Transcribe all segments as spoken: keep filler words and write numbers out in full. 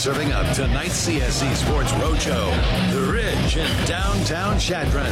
Serving up tonight's C S C Sports Roadshow, The Ridge in downtown Chadron.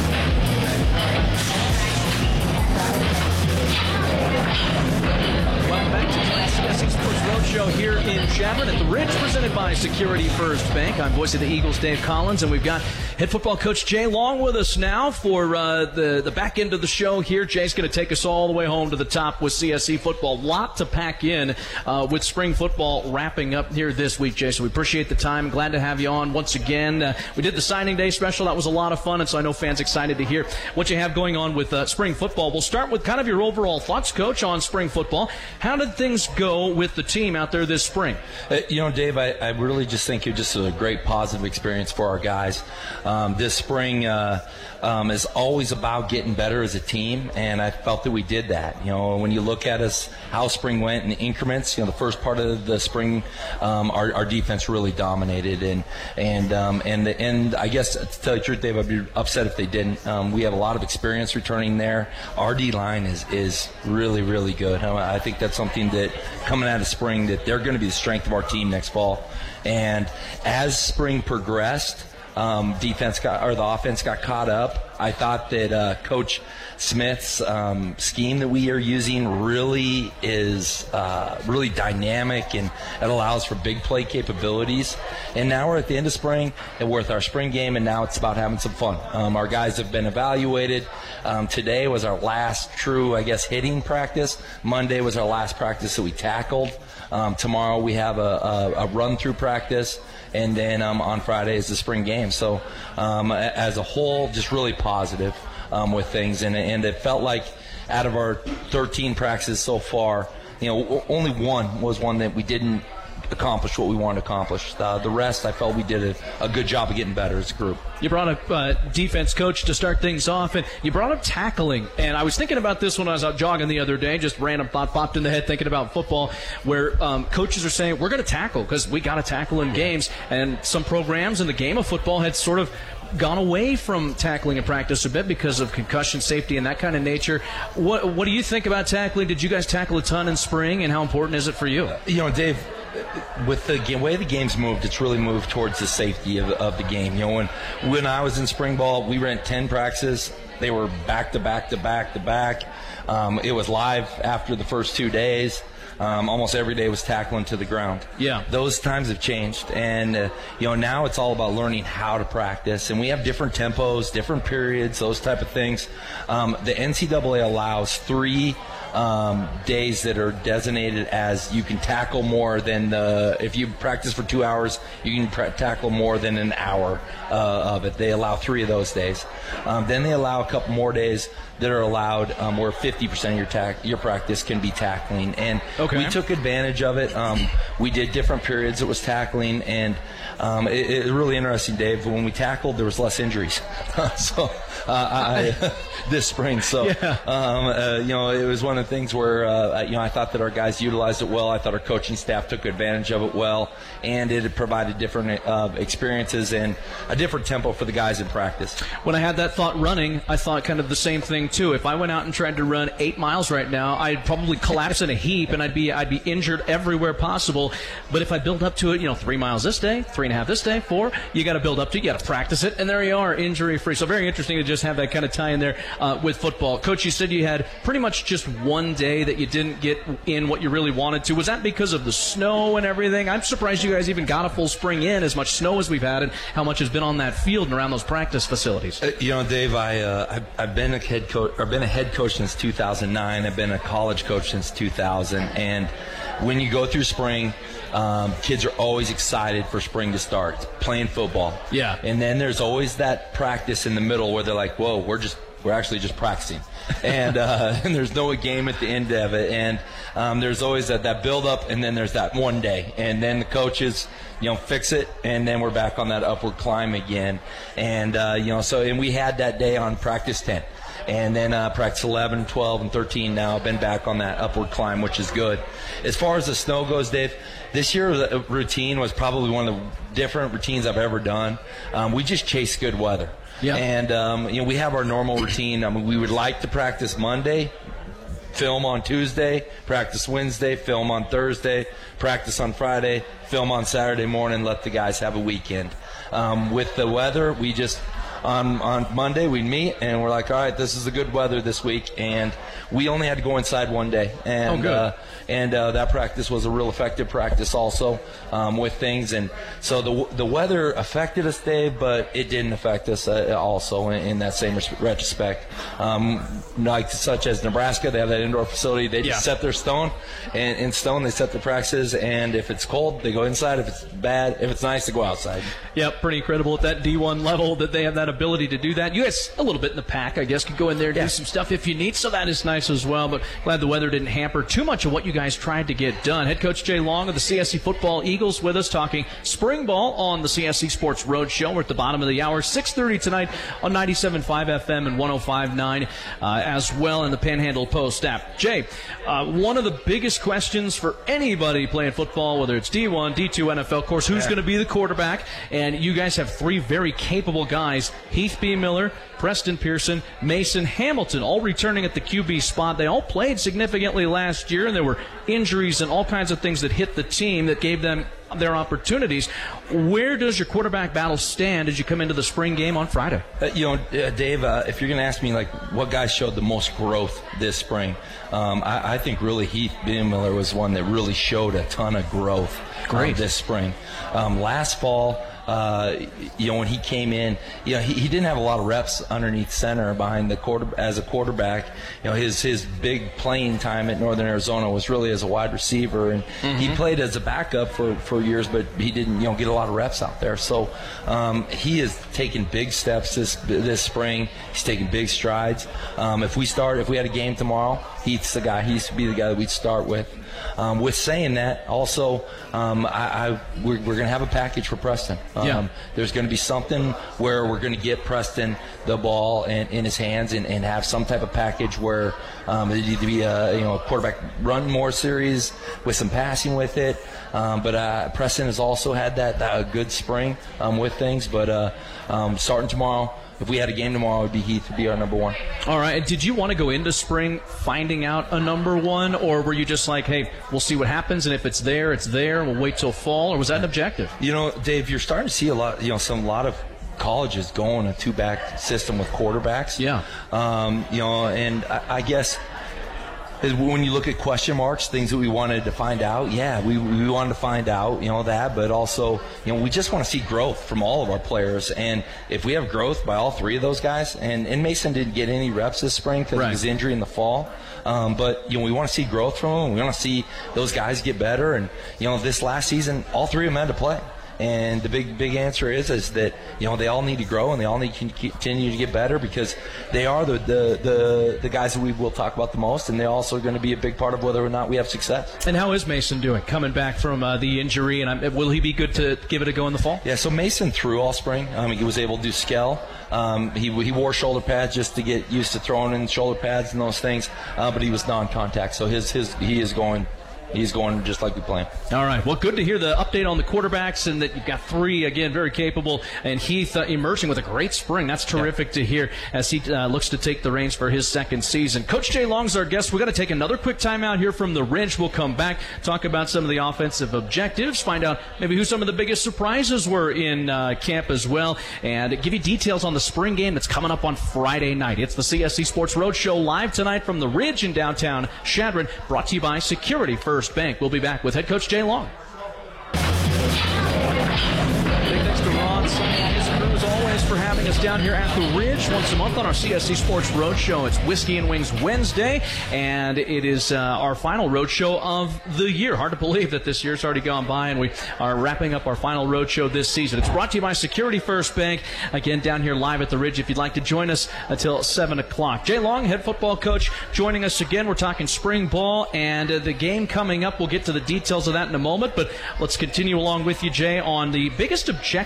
Welcome back to tonight's C S C Sports Roadshow here in Chadron at The Ridge, presented by Security First Bank. I'm voice of the Eagles, Dave Collins, and we've got head football coach Jay Long with us now for uh, the, the back end of the show here. Jay's going to take us all the way home to the top with C S C football. Lot to pack in uh, with spring football wrapping up here this week, Jay. So we appreciate the time. Glad to have you on once again. Uh, we did the signing day special. That was a lot of fun, and so I know fans excited to hear what you have going on with uh, spring football. We'll start with kind of your overall thoughts, Coach, on spring football. How did things go with the team out there this spring? Uh, you know, Dave, I, I really just think you're just a great positive experience for our guys. Um, this spring uh, um, is always about getting better as a team, and I felt that we did that. You know, when you look at us, how spring went in increments, you know, the first part of the spring, um, our, our defense really dominated, and and um, and the end. I guess to tell you the truth, Dave, I'd be upset if they didn't. Um, we have a lot of experience returning there. Our D line is is really really good. I think that's something that coming out of spring that they're going to be the strength of our team next fall. And as spring progressed, um, defense got or the offense got caught up. I thought that uh, Coach Smith's um, scheme that we are using really is uh, really dynamic, and it allows for big play capabilities. And now we're at the end of spring, and we're with our spring game, and now it's about having some fun. Um, our guys have been evaluated. Um, today was our last true, I guess, hitting practice. Monday was our last practice that we tackled. Um, tomorrow we have a, a, a run-through practice, and then um, on Friday is the spring game. So um, as a whole, just really positive um, with things, and, and it felt like out of our thirteen practices so far, you know, only one was one that we didn't accomplish what we wanted to accomplish. Uh, the rest, I felt we did a, a good job of getting better as a group. You brought up uh, defense, Coach, to start things off, and you brought up tackling. And I was thinking about this when I was out jogging the other day. Just random thought popped in the head thinking about football, where um, coaches are saying, we're going to tackle because we got to tackle in games. And some programs in the game of football had sort of gone away from tackling in practice a bit because of concussion safety and that kind of nature. What, what do you think about tackling? Did you guys tackle a ton in spring, and how important is it for you? You know, Dave, with the game, way the game's moved, it's really moved towards the safety of, of the game. You know, when when I was in spring ball, we ran ten practices. They were back to back to back to back. Um, it was live after the first two days. Um, almost every day was tackling to the ground. Yeah. Those times have changed, and uh, you know, now it's all about learning how to practice, and we have different tempos, different periods, those type of things. Um, the N C double A allows three Um, days that are designated as you can tackle more than the, if you practice for two hours, you can pra- tackle more than an hour uh, of it. They allow three of those days. Um, then they allow a couple more days that are allowed um, where fifty percent of your tack- your practice can be tackling. And okay. we took advantage of it. Um, we did different periods. It was tackling, and um, it, it was really interesting, Dave. When we tackled, there was less injuries. so uh, I, this spring. So yeah. um, uh, you know, it was one of the things where uh, you know, I thought that our guys utilized it well. I thought our coaching staff took advantage of it well, and it had provided different uh, experiences and a different tempo for the guys in practice. When I had that thought running, I thought kind of the same thing too. If I went out and tried to run eight miles right now, I'd probably collapse in a heap, and I'd be I'd be injured everywhere possible. But if I build up to it, you know, three miles this day, three and a half this day, four, you got to build up to it, you got to practice it, and there you are, injury free. So very interesting to just have that kind of tie in there uh, with football. Coach, you said you had pretty much just one day that you didn't get in what you really wanted to. Was that because of the snow and everything? I'm surprised you guys even got a full spring in, as much snow as we've had, and how much has been on that field and around those practice facilities. Uh, you know, Dave, I uh, I've, I've been a head coach. I've been a head coach since two thousand nine. I've been a college coach since two thousand. And when you go through spring, um, kids are always excited for spring to start playing football. Yeah. And then there's always that practice in the middle where they're like, "Whoa, we're just." We're actually just practicing, and uh, and there's no game at the end of it, and um, there's always that, that build up, and then there's that one day, and then the coaches, you know, fix it, and then we're back on that upward climb again, and uh, you know, so and we had that day on practice ten, and then uh, practice eleven, twelve, and thirteen. Now I've been back on that upward climb, which is good. As far as the snow goes, Dave, this year's routine was probably one of the different routines I've ever done. Um, we just chase good weather. Yeah. And, um, you know, we have our normal routine. I mean, we would like to practice Monday, film on Tuesday, practice Wednesday, film on Thursday, practice on Friday, film on Saturday morning, let the guys have a weekend. Um, with the weather, we just on on Monday we meet and we're like, all right, this is the good weather this week, and we only had to go inside one day, and oh, good. uh, and uh, that practice was a real effective practice also um, with things, and so the the weather affected us, Dave, but it didn't affect us uh, also in, in that same retrospect. Um, like such as Nebraska, they have that indoor facility. They just yeah. set their stone, and in stone they set their practices, and if it's cold, they go inside. If it's bad, if it's nice, they go outside. Yeah, pretty incredible at that D one level that they have that ability to do that. You guys a little bit in the pack, I guess, could go in there and yeah. do some stuff if you need, so that is nice as well. But glad the weather didn't hamper too much of what you guys tried to get done. Head coach Jay Long of the C S C Football Eagles with us talking spring ball on the C S C Sports Roadshow. We're at the bottom of the hour, six thirty tonight on ninety-seven point five F M and one oh five point nine uh, as well in the Panhandle Post app. Jay, uh, one of the biggest questions for anybody playing football, whether it's D one, D two, N F L, of course, who's yeah. going to be the quarterback? And you guys have three very capable guys, Heath B. Miller, Preston Pearson, Mason Hamilton, all returning at the Q B spot. They all played significantly last year, and there were injuries and all kinds of things that hit the team that gave them their opportunities. Where does your quarterback battle stand as you come into the spring game on Friday? Uh, you know, uh, Dave, uh, if you're going to ask me, like, what guys showed the most growth this spring, um, I, I think really Heath B. Miller was one that really showed a ton of growth uh, this spring. Um, last fall, Uh, you know, when he came in, you know, he, he didn't have a lot of reps underneath center behind the quarter as a quarterback. You know, his his big playing time at Northern Arizona was really as a wide receiver, and mm-hmm. he played as a backup for, for years, but he didn't, you know, get a lot of reps out there. So um, he has taken big steps this this spring. He's taken big strides. Um, if we start, if we had a game tomorrow, Heath's the guy. He used to be the guy that we'd start with. Um, with saying that, also, um, I, I, we're, we're going to have a package for Preston. Um, yeah. There's going to be something where we're going to get Preston the ball in, in his hands and, and have some type of package where um, it needs to be a, you know, a quarterback run more series with some passing with it. Um, but uh, Preston has also had that, that good spring um, with things. But uh, um, starting tomorrow, if we had a game tomorrow, it would be Heath would be our number one. All right. And did you want to go into spring finding out a number one, or were you just like, hey, we'll see what happens, and if it's there, it's there, we'll wait till fall, or was that an objective? You know, Dave, you're starting to see a lot, you know, some a lot of colleges going a two-back system with quarterbacks. Yeah. Um, you know, and I, I guess when you look at question marks, things that we wanted to find out, yeah, we we wanted to find out, you know, that, but also, you know, we just want to see growth from all of our players. And if we have growth by all three of those guys, and, and Mason didn't get any reps this spring because right. of his injury in the fall, um, but, you know, we want to see growth from them. We want to see those guys get better. And, you know, this last season, all three of them had to play. And the big, big answer is is that, you know, they all need to grow and they all need to continue to get better because they are the the, the, the guys that we will talk about the most, and they're also going to be a big part of whether or not we have success. And how is Mason doing coming back from uh, the injury, and um, will he be good to give it a go in the fall? Yeah, so Mason threw all spring. Um, he was able to do scale. Um, he, he wore shoulder pads just to get used to throwing in shoulder pads and those things, uh, but he was non-contact, so his his he is going He's going just like we planned. All right. Well, good to hear the update on the quarterbacks and that you've got three, again, very capable, and Heath uh, emerging with a great spring. That's terrific yeah. to hear as he uh, looks to take the reins for his second season. Coach Jay Long's our guest. We've got to take another quick time out here from the Ridge. We'll come back, talk about some of the offensive objectives, find out maybe who some of the biggest surprises were in uh, camp as well, and give you details on the spring game that's coming up on Friday night. It's the C S C Sports Roadshow live tonight from the Ridge in downtown Chadron, brought to you by Security First Bank. We'll be back with head coach Jay Long. Big thanks to Ron, Sonny, and his crew as always for having us down here at the Ridge once a month on our C S C Sports Roadshow. It's Whiskey and Wings Wednesday, and it is uh, our final roadshow of the year. Hard to believe that this year's already gone by, and we are wrapping up our final roadshow this season. It's brought to you by Security First Bank, again down here live at the Ridge if you'd like to join us until seven o'clock. Jay Long, head football coach, joining us again. We're talking spring ball and uh, the game coming up. We'll get to the details of that in a moment, but let's continue along with you, Jay, on the biggest objective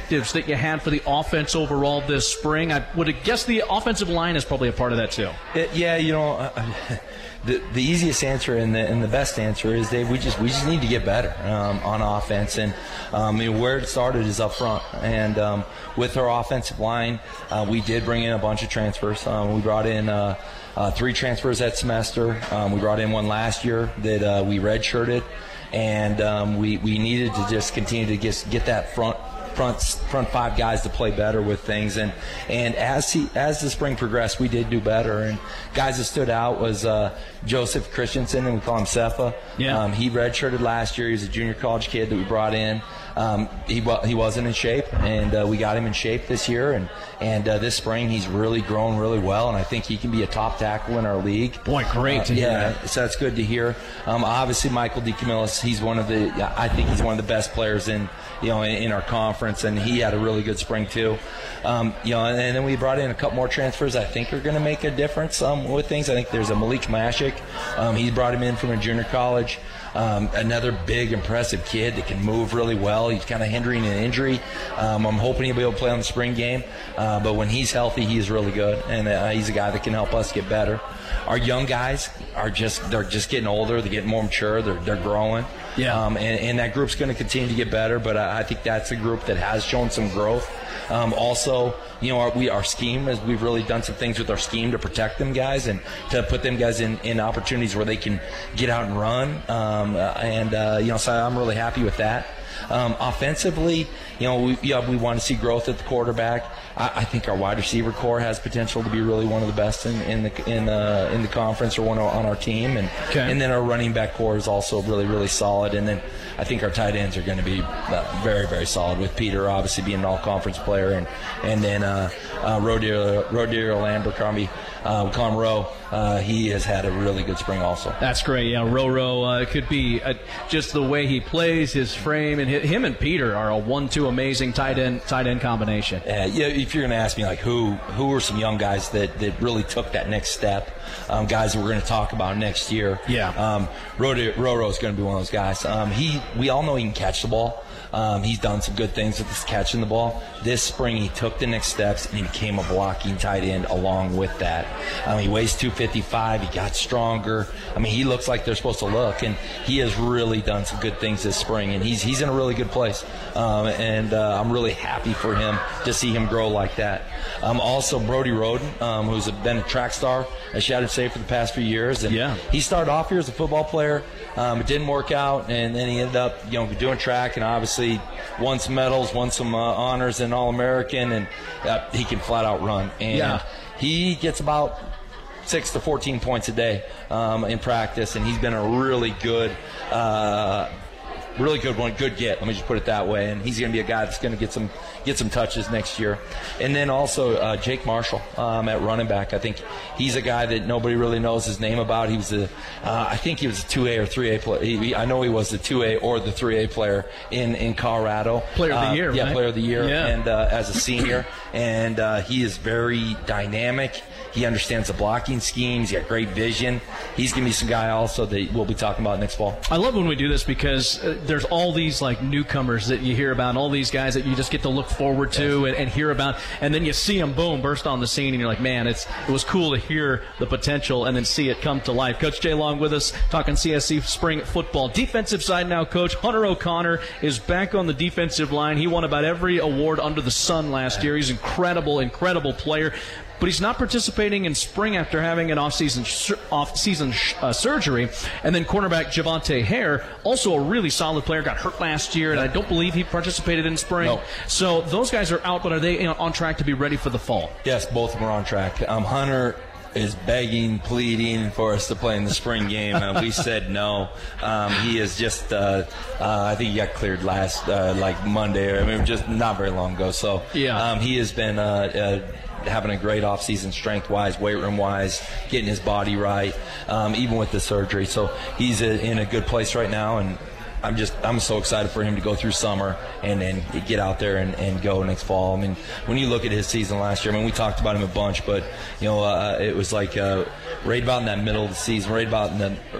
objectives that you had for the offense overall this spring? I would guess the offensive line is probably a part of that too. It, yeah, you know, uh, the the easiest answer and the and the best answer is, Dave, we just we just need to get better um, on offense, and um, I mean, where it started is up front. And um, with our offensive line, uh, we did bring in a bunch of transfers. Um, we brought in uh, uh, three transfers that semester. Um, we brought in one last year that uh, we redshirted, and um, we we needed to just continue to get get that front. Front, front five guys to play better with things, and and as he as the spring progressed, we did do better. And guys that stood out was uh, Joseph Christensen, and we call him Cepha. Yeah. Um, he redshirted last year. He's a junior college kid that we brought in. Um, he he wasn't in shape, and uh, we got him in shape this year. And and uh, this spring, he's really grown really well, and I think he can be a top tackle in our league. Boy, great uh, to hear yeah, that. So that's good to hear. Um, obviously, Michael DeCamillis, he's one of the I think he's one of the best players in you know in, in our conference, and he had a really good spring too. Um, you know, and, and then we brought in a couple more transfers I think are going to make a difference um, with things. I think there's a Malik Mashik. Um, he brought him in from a junior college. Um, another big, impressive kid that can move really well. He's kind of hindering an injury. Um, I'm hoping he'll be able to play on the spring game. Uh, but when he's healthy, he's really good, and uh, he's a guy that can help us get better. Our young guys are just they're just getting older. They're getting more mature. They're they're growing. Yeah. Um, and, and that group's going to continue to get better. But I, I think that's a group that has shown some growth. Um, also, you know, our, we our scheme is we've really done some things with our scheme to protect them guys and to put them guys in, in opportunities where they can get out and run. Um, uh, and uh, you know, so I'm really happy with that. Um, offensively, you know, we yeah, we want to see growth at the quarterback. I, I think our wide receiver core has potential to be really one of the best in, in the in uh, in the conference or one on our team, and okay. and then our running back core is also really really solid. And then I think our tight ends are going to be uh, very very solid with Peter obviously being an all conference player, and and then uh, uh, Roderick Landbercrombie, uh, we call him Rowe. Uh, he has had a really good spring also. That's great. Yeah, Roro uh, could be uh, just the way he plays, his frame, and him and Peter are a one two amazing tight end tight end combination. Uh, yeah, if you're going to ask me like who who are some young guys that, that really took that next step, um, guys that we're going to talk about next year. Yeah, um, Roro is going to be one of those guys. Um, he we all know he can catch the ball. Um, he's done some good things with his catching the ball. This spring, he took the next steps and he became a blocking tight end along with that. Um, he weighs two fifty-five. He got stronger. I mean, he looks like they're supposed to look, and he has really done some good things this spring, and he's he's in a really good place. Um, and uh, I'm really happy for him to see him grow like that. Um, also, Brody Roden, um, who's been a track star at Shattered State for the past few years. And yeah. he started off here as a football player. Um, it didn't work out, and then he ended up, you know, doing track, and obviously won some medals, won some uh, honors in All-American, and uh, he can flat out run. And yeah. he gets about six to fourteen points a day um, in practice, and he's been a really good, uh, really good one, good get. Let me just put it that way. And he's going to be a guy that's going to get some get some touches next year. And then also uh, Jake Marshall um, at running back. I think he's a guy that nobody really knows his name about. He was a, uh, I think he was a two A or three A player. He, he, I know he was the two A or the three A player in, in Colorado. Player of the uh, year, yeah, right? Player of the year. Yeah. And uh, as a senior, and uh, he is very dynamic. He understands the blocking schemes. He's got great vision. He's going to be some guy also that we'll be talking about next fall. I love when we do this because uh, there's all these like newcomers that you hear about, and all these guys that you just get to look forward to and, and hear about, and then you see them, boom, burst on the scene, and you're like, man, it's it was cool to hear the potential and then see it come to life. Coach Jay Long with us talking C S C spring football. Defensive side now, Coach. Hunter O'Connor is back on the defensive line. He won about every award under the sun last year. He's an incredible, incredible player. But he's not participating in spring after having an off-season off-season uh, surgery. And then cornerback Javante Hare, also a really solid player, got hurt last year, and I don't believe he participated in spring. No. So those guys are out, but are they you know, on track to be ready for the fall? Yes, both of them are on track. Um, Hunter is begging, pleading for us to play in the spring game, and we said no. Um, he is just, uh, uh, I think he got cleared last, uh, like Monday, or I mean, just not very long ago. So yeah. um, he has been uh, uh, having a great offseason strength-wise, weight room-wise, getting his body right, um, even with the surgery. So he's a, in a good place right now, and I'm just I'm so excited for him to go through summer and then get out there and, and go next fall. I mean, when you look at his season last year, I mean, we talked about him a bunch, but you know, uh, it was like uh, right about in that middle of the season, right about in the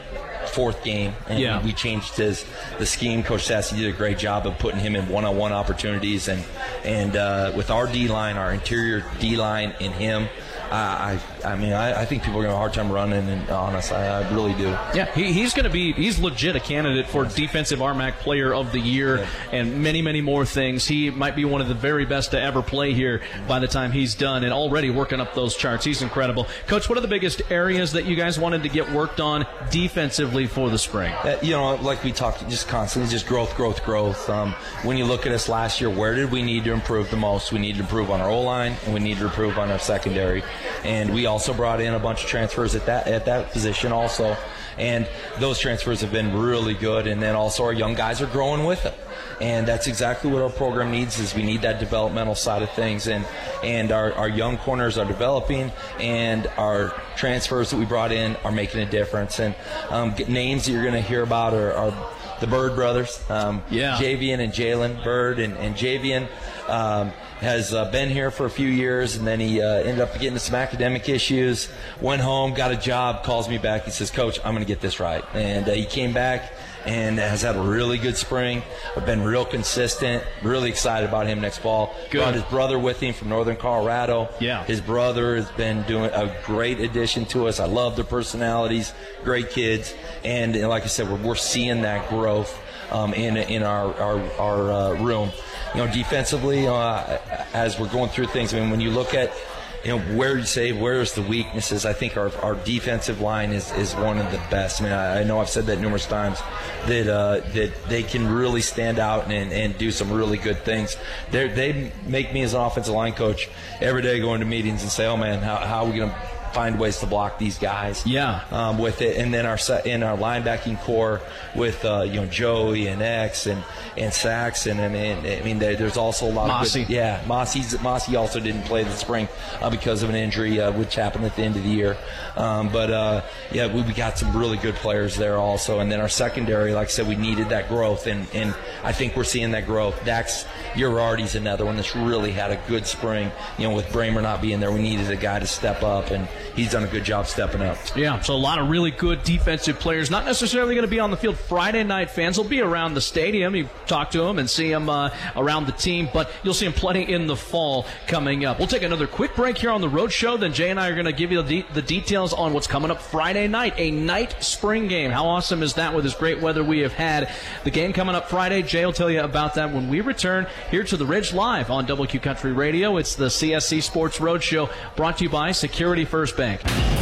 fourth game, and yeah. we changed his the scheme. Coach Sassy did a great job of putting him in one-on-one opportunities, and and uh, with our D-line, our interior D-line, and him. I, I I mean, I, I think people are going to have a hard time running and on us. I, I really do. Yeah, he, he's going to be, he's legit a candidate for Defensive R M A C Player of the Year yeah. and many, many more things. He might be one of the very best to ever play here by the time he's done and already working up those charts. He's incredible. Coach, what are the biggest areas that you guys wanted to get worked on defensively for the spring? Uh, you know, like we talked just constantly, just growth, growth, growth. Um, when you look at us last year, where did we need to improve the most? We need to improve on our O-line, and we need to improve on our secondary. And we also brought in a bunch of transfers at that at that position also. And those transfers have been really good. And then also our young guys are growing with it. And that's exactly what our program needs is we need that developmental side of things. And and our, our young corners are developing, and our transfers that we brought in are making a difference. And um, names that you're going to hear about are, are the Bird brothers, um, yeah. Javian and Jalen Bird. And, and Javian um, has uh, been here for a few years, and then he uh, ended up getting into some academic issues, went home, got a job, calls me back. He says, Coach, I'm going to get this right. And uh, he came back and has had a really good spring. I've been real consistent, really excited about him next fall. Good. Brought his brother with him from Northern Colorado. Yeah. His brother has been doing a great addition to us. I love their personalities, great kids. And, and like I said, we're, we're seeing that growth um, in in our, our, our uh, room. You know, defensively, uh, as we're going through things, I mean, when you look at, you know, where you say, where's the weaknesses, I think our, our defensive line is, is one of the best. I mean, I, I know I've said that numerous times, that uh, that they can really stand out and, and do some really good things. They're, they make me as an offensive line coach every day going to meetings and say, oh, man, how, how are we going to find ways to block these guys yeah. um, with it. And then our in our linebacking core with uh, you know Joey and X and and Saxon and, and I mean there's also a lot Mossy. of good, yeah Mossy's, Mossy also didn't play this spring uh, because of an injury uh, which happened at the end of the year. Um, but uh, yeah, we, we got some really good players there also. And then our secondary, like I said, we needed that growth, and, and I think we're seeing that growth. Dax Girardi's another one that's really had a good spring. You know, with Bramer not being there, we needed a guy to step up, and he's done a good job stepping up. Yeah, so a lot of really good defensive players, not necessarily going to be on the field Friday night. Fans will be around the stadium. You talk to them and see them uh, around the team, but you'll see them plenty in the fall coming up. We'll take another quick break here on the Road Show. Then Jay and I are going to give you the, de- the details on what's coming up Friday night, a night spring game. How awesome is that with this great weather we have had? The game coming up Friday, Jay will tell you about that when we return here to the Ridge live on W Q Country Radio. It's the C S C Sports Road Show, brought to you by Security First Bank.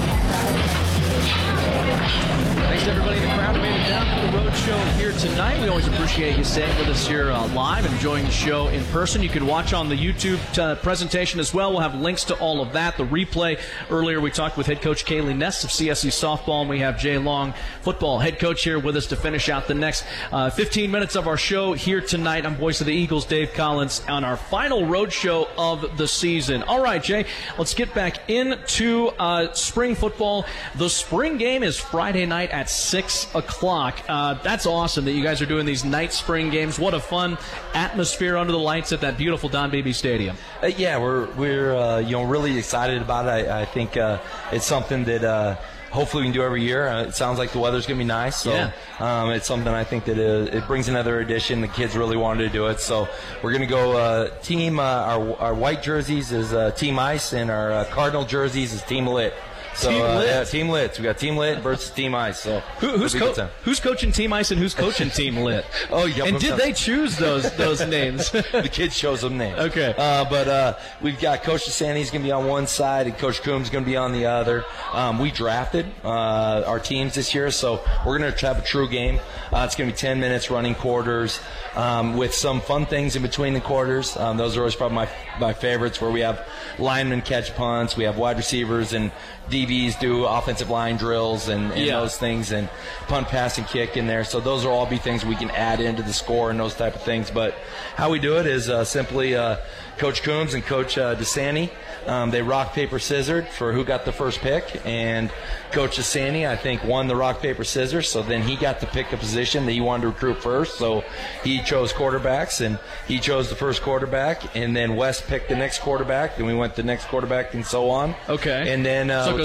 Thanks to everybody in the crowd who made it down to the Road Show here tonight. We always appreciate you staying with us here uh, live and enjoying the show in person. You can watch on the YouTube uh, presentation as well. We'll have links to all of that. The replay. Earlier we talked with head coach Kaylee Ness of C S C Softball, and we have Jay Long, football head coach, here with us to finish out the next uh, fifteen minutes of our show here tonight. I'm voice of the Eagles, Dave Collins, on our final Road Show of the season. All right, Jay, let's get back into uh, spring football. The spring game is Friday night at six o'clock. Uh, that's awesome that you guys are doing these night spring games. What a fun atmosphere under the lights at that beautiful Don Beebe Stadium. Uh, yeah, we're we're uh, you know really excited about it. I, I think uh, it's something that uh, hopefully we can do every year. Uh, it sounds like the weather's going to be nice, so yeah. um, it's something I think that it, it brings another addition. The kids really wanted to do it, so we're going to go uh, team. Uh, our our white jerseys is uh, Team Ice, and our uh, Cardinal jerseys is Team Lit. So, Team uh, Lit. yeah, Team Lit. So we got Team Lit versus Team Ice. So Who, who's, co- who's coaching Team Ice and who's coaching Team Lit? Oh, yeah. And did they choose those those names? The kids chose them names. Okay. Uh, but uh, we've got Coach DeSanti's going to be on one side and Coach Coombs going to be on the other. Um, we drafted uh, our teams this year, so we're going to have a true game. Uh, it's going to be ten minutes running quarters um, with some fun things in between the quarters. Um, those are always probably my my favorites, where we have linemen catch punts, we have wide receivers and D Bs do offensive line drills and, and yeah. those things, and punt, pass, and kick in there. So those will all be things we can add into the score and those type of things. But how we do it is uh, simply uh, Coach Coombs and Coach uh, DeSanti, um, they rock, paper, scissors for who got the first pick. And Coach DeSanti, I think, won the rock, paper, scissors. So then he got to pick a position that he wanted to recruit first. So he chose quarterbacks, and he chose the first quarterback. And then Wes picked the next quarterback, and we went to the next quarterback, and so on. Okay. And then uh, so it goes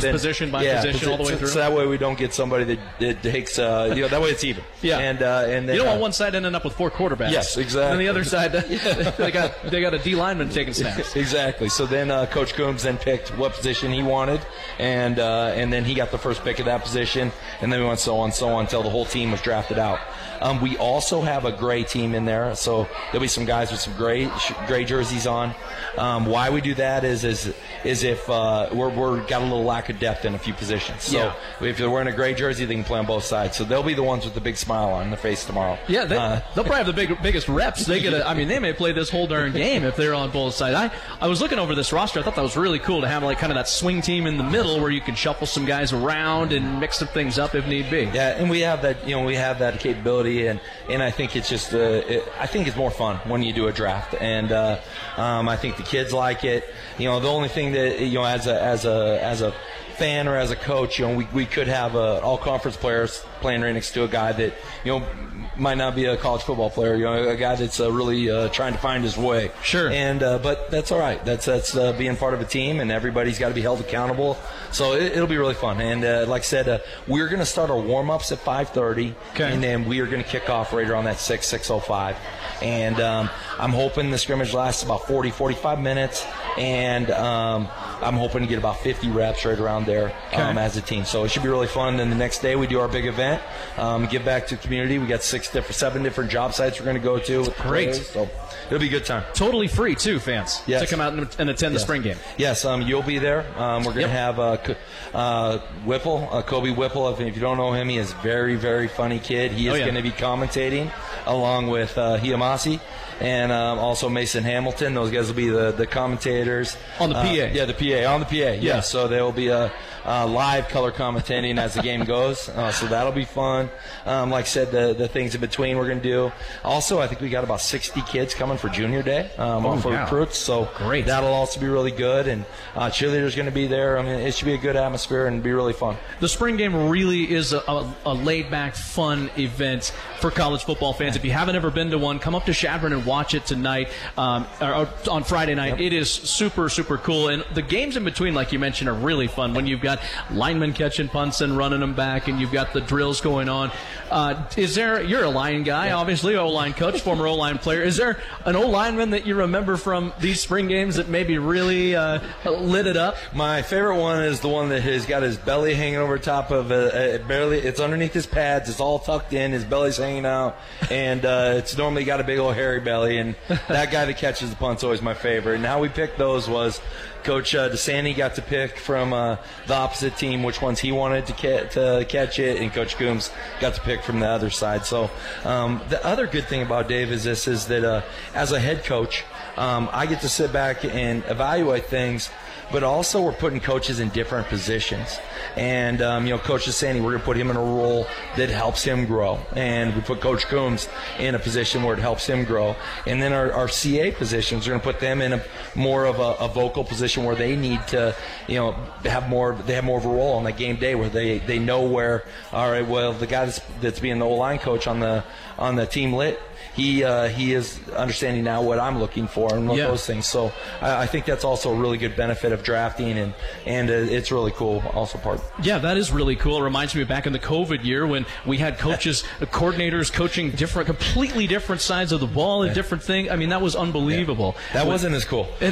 then, position by yeah, position all the way so, through. So that way we don't get somebody that, that takes, uh, you know, that way it's even. Yeah. And, uh, and then, you don't uh, want one side ending up with four quarterbacks. Yes, exactly. And the other side, they got they got a D lineman taking snaps. Exactly. So then uh, Coach Coombs then picked what position he wanted, and uh, and then he got the first pick of that position, and then we went so on, so on until the whole team was drafted out. Um, we also have a gray team in there, so there'll be some guys with some gray gray jerseys on. Um, why we do that is is is if uh, we're we're got a little lack of depth in a few positions. So yeah. if they're wearing a gray jersey, they can play on both sides. So they'll be the ones with the big smile on their face tomorrow. Yeah, they, uh, they'll probably have the big, biggest reps. They get. A, I mean, they may play this whole darn game if they're on both sides. I I was looking over this roster. I thought that was really cool to have like kind of that swing team in the middle where you can shuffle some guys around and mix some things up if need be. Yeah, and we have that. You know, we have that capability, and, and I think it's just. Uh, it, I think it's more fun when you do a draft, and uh, um, I think the kids like it. You know, the only thing that you know, as a as a as a fan or as a coach, you know, we we could have uh, all conference players playing right next to a guy that you know might not be a college football player. You know, a guy that's uh, really uh, trying to find his way. Sure. And uh, but that's all right. That's that's uh, being part of a team, and everybody's got to be held accountable. So it, it'll be really fun. And uh, like I said, uh, we're going to start our warm ups at five thirty, okay. and then we are going to kick off right around that six six oh five. And um, I'm hoping the scrimmage lasts about forty, forty-five minutes, and um, I'm hoping to get about fifty reps right around there okay. um, as a team. So it should be really fun. Then the next day we do our big event, um, give back to the community. We got six different, seven different job sites we're going to go to. With Great. Players, so it'll be a good time. Totally free too, fans. Yes. To come out and, and attend yes. the spring game. Yes, um, you'll be there. Um, we're going to yep. have uh, uh, Whipple, uh, Kobe Whipple. If, if you don't know him, he is a very, very funny kid. He is oh, yeah. going to be commentating along with uh, Hiamasi. And um, also Mason Hamilton. Those guys will be the, the commentators. On the P A. Uh, yeah, the P A. On the P A, yes. Yeah. So there will be a, a live color commentating as the game goes. Uh, so that'll be fun. Um, like I said, the, the things in between we're going to do. Also, I think we got about sixty kids coming for Junior Day um, oh, for yeah. recruits. So Great. That'll also be really good. And uh, cheerleaders going to be there. I mean, it should be a good atmosphere and be really fun. The spring game really is a, a, a laid-back, fun event for college football fans. If you haven't ever been to one, come up to Chadron and watch it tonight. Um, or, or on Friday night. Yep. It is super, super cool. And the games in between, like you mentioned, are really fun when you've got linemen catching punts and running them back, and you've got the drills going on. Uh, is there, you're a line guy, yeah. obviously, O-line coach, former O-line player. Is there an O-lineman that you remember from these spring games that maybe really uh, lit it up? My favorite one is the one that has got his belly hanging over top of it. Barely, it's underneath his pads. It's all tucked in. His belly's hanging out. And uh, it's normally got a big old hairy belly. And that guy that catches the punt's always my favorite. And how we picked those was Coach uh, DeSanti got to pick from uh, the opposite team which ones he wanted to, ca- to catch it, and Coach Coombs got to pick from the other side. So um, the other good thing about Dave is this, is that uh, as a head coach, um, I get to sit back and evaluate things, but also we're putting coaches in different positions. And, um, you know, Coach DeSanti, we're going to put him in a role that helps him grow. And we put Coach Coombs in a position where it helps him grow. And then our, our C A positions, we're going to put them in a more of a, a vocal position where they need to, you know, have more, they have more of a role on that game day where they, they know where, all right, well, the guy that's, that's being the O-line coach on the, on the team lit, he uh, he is understanding now what I'm looking for and yeah. those things. So I, I think that's also a really good benefit of drafting, and and uh, it's really cool also part. Yeah, that is really cool. It reminds me of back in the COVID year when we had coaches, coordinators coaching different, completely different sides of the ball and different things. I mean, that was unbelievable. Yeah. That when, wasn't as cool. yeah,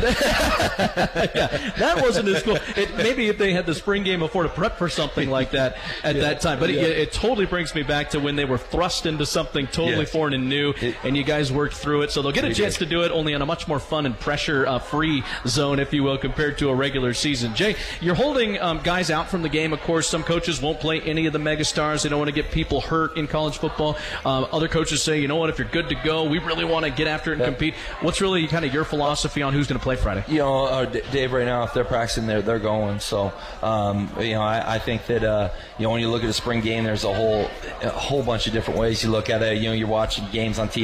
that wasn't as cool. It, maybe if they had the spring game before to prep for something like that at yeah. that time. But yeah. it, it totally brings me back to when they were thrust into something totally yes. foreign and new. It, and you guys worked through it, so they'll get a chance to do it only on a much more fun and pressure-free uh, zone, if you will, compared to a regular season. Jay, you're holding um, guys out from the game. Of course, some coaches won't play any of the megastars. They don't want to get people hurt in college football. Um, other coaches say, you know what, if you're good to go, we really want to get after it and yeah. compete. What's really kind of your philosophy on who's going to play Friday? You know, uh, Dave, right now, if they're practicing, they're, they're going. So, um, you know, I, I think that, uh, you know, when you look at a spring game, there's a whole, a whole bunch of different ways you look at it. You know, you're watching games on T V.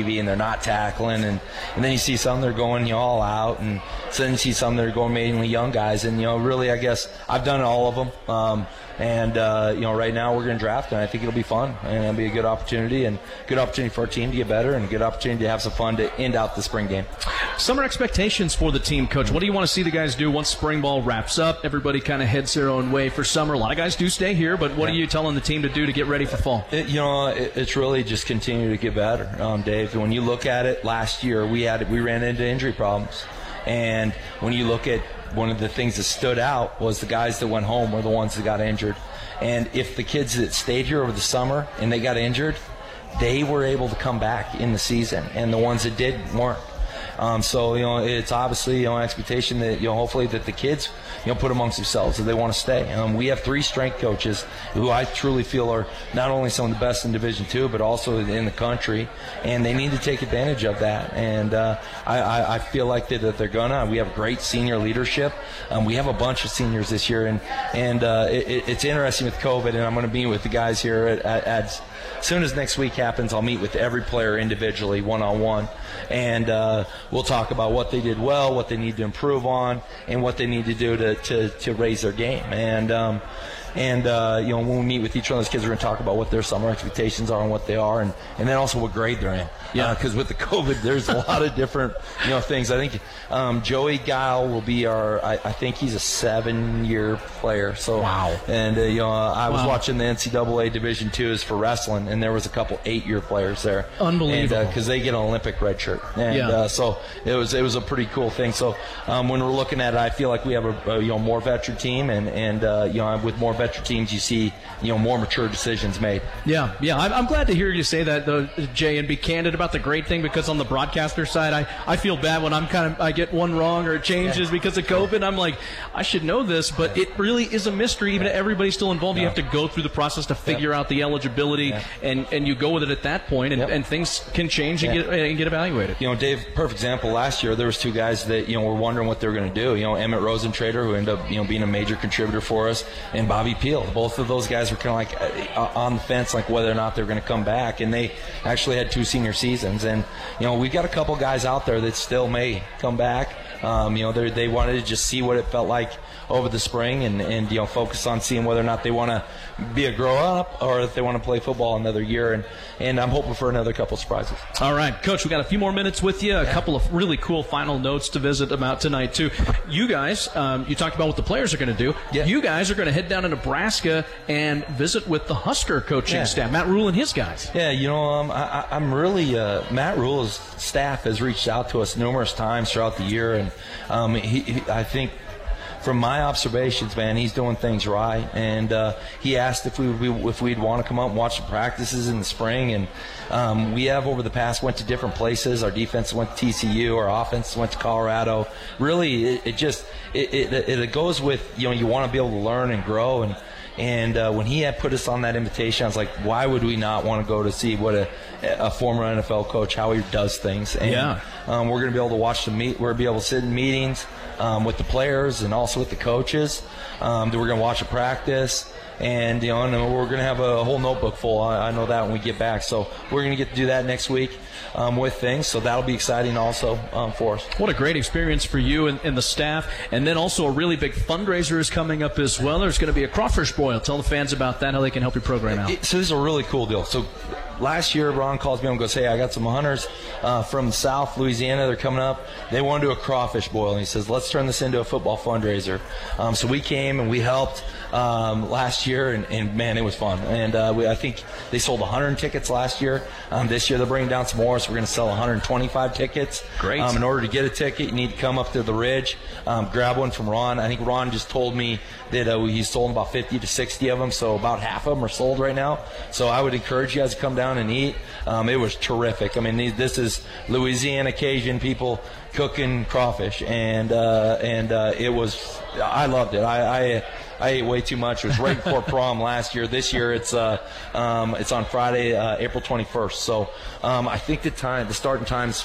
V and they're not tackling, and, and then you see some that are going, you know, all out, and so then you see some that are going mainly young guys, and, you know, really, I guess I've done all of them. Um, And, uh, you know, right now we're going to draft, and I think it'll be fun, and it'll be a good opportunity, and good opportunity for our team to get better, and a good opportunity to have some fun to end out the spring game. Summer expectations for the team, Coach. What do you want to see the guys do once spring ball wraps up? Everybody kind of heads their own way for summer. A lot of guys do stay here, but what yeah. are you telling the team to do to get ready for fall? It, you know, it, it's really just continue to get better, um, Dave. When you look at it, last year we had we ran into injury problems, and when you look at one of the things that stood out was the guys that went home were the ones that got injured. And if the kids that stayed here over the summer and they got injured, they were able to come back in the season, and the ones that did weren't. Um, so, you know, it's obviously, you know, an expectation that, you know, hopefully that the kids, you know, put amongst themselves that they want to stay. Um, we have three strength coaches who I truly feel are not only some of the best in Division Two, but also in the country, and they need to take advantage of that. And uh, I, I, I feel like that, that they're gonna. We have great senior leadership. Um, we have a bunch of seniors this year, and and uh, it, it's interesting with COVID. And I'm going to be with the guys here at, at, at as soon as next week happens, I'll meet with every player individually, one-on-one, and uh, we'll talk about what they did well, what they need to improve on, and what they need to do to, to, to raise their game. And um, and uh, you know, when we meet with each one of those kids, we're going to talk about what their summer expectations are and what they are, and, and then also what grade they're in. Yeah, because uh, with the COVID, there's a lot of different, you know, things. I think um, Joey Guile will be our. I, I think he's a seven-year player. So wow. And uh, you know, I was wow. watching the N C double A Division Twos for wrestling, and there was a couple eight-year players there. Unbelievable. Because uh, they get an Olympic red shirt. And yeah. uh, so it was it was a pretty cool thing. So um, when we're looking at it, I feel like we have a, a you know more veteran team, and and uh, you know with more veteran teams, you see you know more mature decisions made. Yeah, yeah. I'm, I'm glad to hear you say that, though, Jay, and be candid about the great thing, because on the broadcaster side, I, I feel bad when I'm kind of I get one wrong or it changes yeah. because of COVID. I'm like, I should know this, but yeah. it really is a mystery. Even everybody's still involved. Yeah. You have to go through the process to figure yeah. out the eligibility, yeah. and, and you go with it at that point, and, yep. and things can change and, yeah. get, and get evaluated. You know, Dave, perfect example. Last year, there was two guys that you know were wondering what they were going to do. You know, Emmett Rosentrader, who ended up you know being a major contributor for us, and Bobby Peel. Both of those guys were kind of like uh, on the fence, like whether or not they're going to come back, and they actually had two senior seasons. And you know, we've got a couple guys out there that still may come back. Um, you know, they wanted to just see what it felt like over the spring, and, and you know, focus on seeing whether or not they want to be a grow-up or if they want to play football another year. And, and I'm hoping for another couple surprises. All right, Coach, we got a few more minutes with you. A yeah. couple of really cool final notes to visit about tonight, too. You guys, um, you talked about what the players are going to do. Yeah. You guys are going to head down to Nebraska and visit with the Husker coaching yeah. staff, Matt Rhule and his guys. Yeah, you know, um, I, I'm really uh, – Matt Rhule's staff has reached out to us numerous times throughout the year, and um, he, he, I think – from my observations, man, he's doing things right. And uh, he asked if we, we if we'd want to come up and watch the practices in the spring. And um, we have over the past went to different places. Our defense went to T C U. Our offense went to Colorado. Really, it, it just it, it it goes with you know you want to be able to learn and grow. And and uh, when he had put us on that invitation, I was like, why would we not want to go to see what a a former N F L coach how he does things? And yeah. um, we're going to be able to watch the meet. We're going to be able to sit in meetings. Um, with the players and also with the coaches. Um, we're going to watch a practice, and you know, and we're going to have a whole notebook full. I, I know that when we get back. So we're going to get to do that next week um, with things. So that'll be exciting also um, for us. What a great experience for you and, and the staff. And then also a really big fundraiser is coming up as well. There's going to be a crawfish boil. Tell the fans about that, how they can help your program out. It, so this is a really cool deal. So last year, Ron calls me up and goes, hey, I got some hunters uh, from South Louisiana. They're coming up. They want to do a crawfish boil. And he says, let's turn this into a football fundraiser. Um, so we came and we helped um, last year, and, and, man, it was fun. And uh, we, I think they sold one hundred tickets last year. Um, this year they're bringing down some more, so we're going to sell one hundred twenty-five tickets. Great. Um, in order to get a ticket, you need to come up to the Ridge, um, grab one from Ron. I think Ron just told me that uh, he's sold about fifty to sixty of them, so about half of them are sold right now. So I would encourage you guys to come down and eat. Um, it was terrific. I mean, these, this is Louisiana Cajun people cooking crawfish, and uh, and uh, it was. I loved it. I, I I ate way too much. It was right before prom last year. This year it's uh um it's on Friday, uh, April twenty-first. So um, I think the time, the starting time's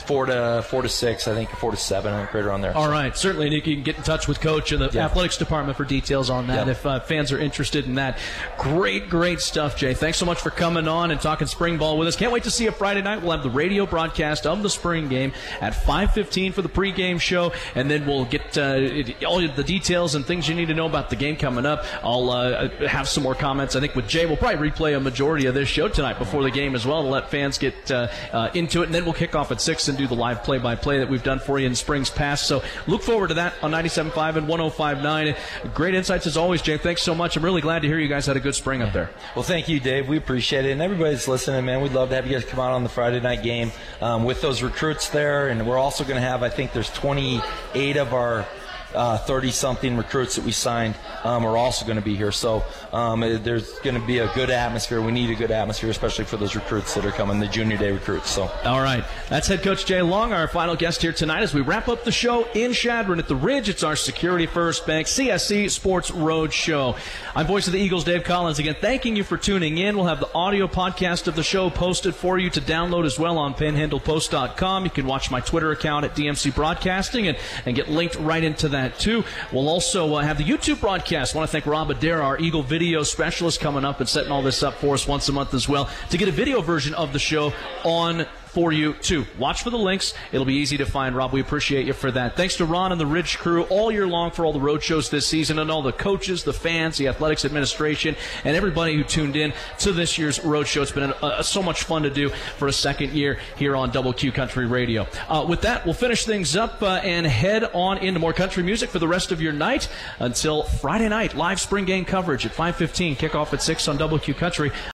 four to four to six, I think, four to seven, I think, right around there. All so. right, certainly, Nick, you can get in touch with Coach and the Yeah. athletics department for details on that Yeah. if uh, fans are interested in that. Great, great stuff, Jay. Thanks so much for coming on and talking spring ball with us. Can't wait to see you Friday night. We'll have the radio broadcast of the spring game at five fifteen for the pregame show, and then we'll get uh, it, all the details and things you need to know about the game coming up. I'll uh, have some more comments. I think with Jay, we'll probably replay a majority of this show tonight before the game as well to let fans get uh, uh, into it, and then we'll kick off at six and do the live play-by-play that we've done for you in springs past. So look forward to that on ninety-seven point five and one oh five point nine. Great insights as always, Jay. Thanks so much. I'm really glad to hear you guys had a good spring up there. Well, thank you, Dave. We appreciate it. And everybody's listening, man. We'd love to have you guys come out on the Friday night game um, with those recruits there. And we're also going to have, I think there's twenty-eight of our uh, thirty-something recruits that we signed um, are also going to be here. So um, there's going to be a good atmosphere. We need a good atmosphere, especially for those recruits that are coming, the junior day recruits. So, all right. That's head coach Jay Long, our final guest here tonight as we wrap up the show in Chadron at the Ridge. It's our Security First Bank C S C Sports Road Show. I'm voice of the Eagles, Dave Collins. Again, thanking you for tuning in. We'll have the audio podcast of the show posted for you to download as well on panhandle post dot com. You can watch my Twitter account at D M C Broadcasting and, and get linked right into that too. We'll also uh, have the YouTube broadcast. I want to thank Rob Adair, our Eagle video specialist, coming up and setting all this up for us once a month as well to get a video version of the show on for you too. Watch for the links. It'll be easy to find. Rob, we appreciate you for that. Thanks to Ron and the Ridge crew all year long for all the road shows this season, and all the coaches, the fans, the athletics administration, and everybody who tuned in to this year's road show. It's been a, a, so much fun to do for a second year here on Double Q Country Radio. Uh, with that, we'll finish things up uh, and head on into more country music for the rest of your night until Friday night. Live spring game coverage at five fifteen, kickoff at six on Double Q Country.